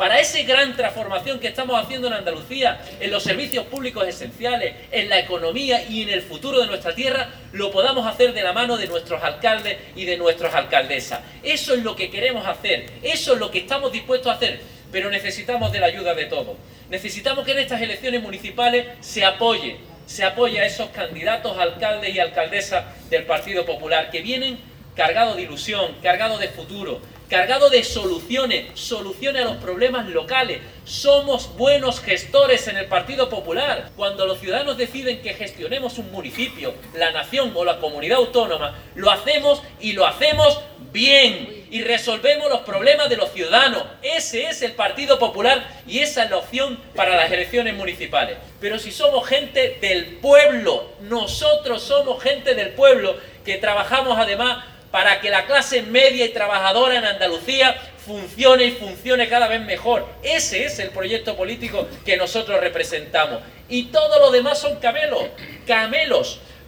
para esa gran transformación que estamos haciendo en Andalucía, en los servicios públicos esenciales, en la economía y en el futuro de nuestra tierra, lo podamos hacer de la mano de nuestros alcaldes y de nuestras alcaldesas. Eso es lo que queremos hacer, eso es lo que estamos dispuestos a hacer, pero necesitamos de la ayuda de todos. Necesitamos que en estas elecciones municipales se apoye a esos candidatos a alcaldes y alcaldesas del Partido Popular, que vienen cargados de ilusión, cargados de futuro, cargado de soluciones a los problemas locales. Somos buenos gestores en el Partido Popular. Cuando los ciudadanos deciden que gestionemos un municipio, la nación o la comunidad autónoma, lo hacemos y lo hacemos bien y resolvemos los problemas de los ciudadanos. Ese es el Partido Popular y esa es la opción para las elecciones municipales. Pero si somos gente del pueblo, nosotros somos gente del pueblo que trabajamos además para que la clase media y trabajadora en Andalucía funcione y funcione cada vez mejor. Ese es el proyecto político que nosotros representamos. Y todo lo demás son camelos.